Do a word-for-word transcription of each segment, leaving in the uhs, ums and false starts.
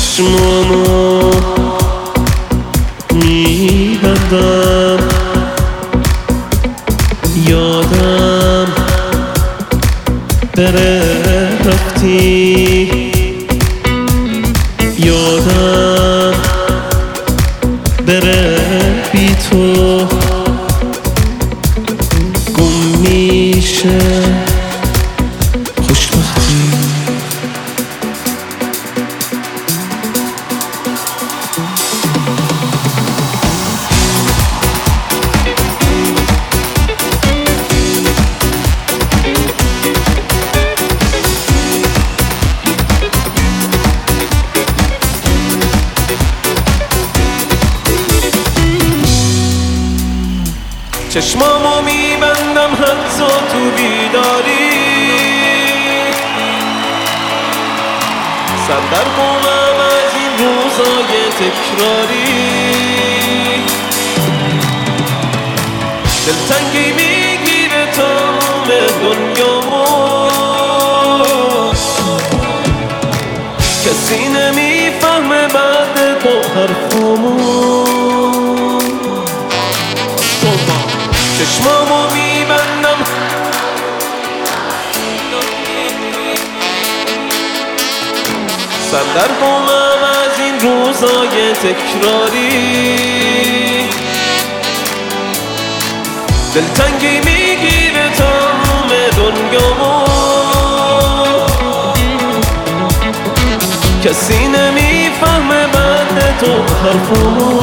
چشمامو میبندم، یادم بره رفتی، یادم بره بی تو گم میشه خوشبختی. چشمامو میبندم حتی تو بیداری، سر در کنم از این روزای تکراری، دلتنگی میگیره تمام دنیامو، کسی نمیفهمه بعد تو حرفامو. چشمامو میبندم سر در کنم از این روزای تکراری، دلتنگی میگیره تمام دنیامو، کسی نمیفهمه بعد تو حرفامو.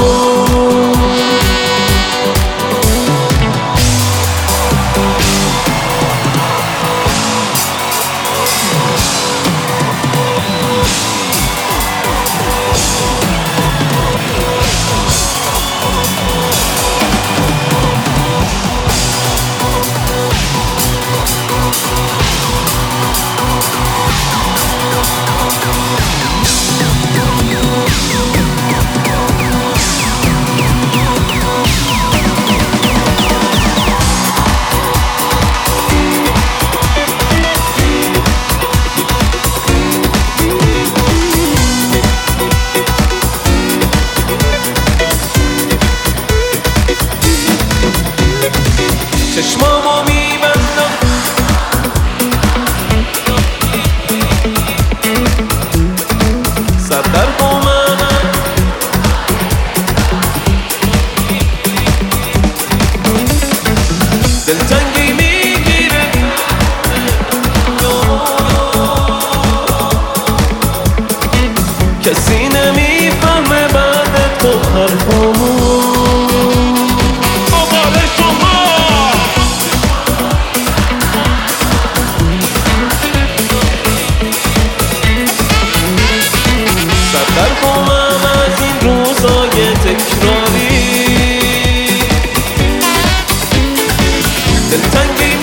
چشمامو میبندم سر در کنم، دلتنگی میگیره کسی نمیفهمه بعد تو حرفامو. در کنم از این روزای تکراری، دلتنگی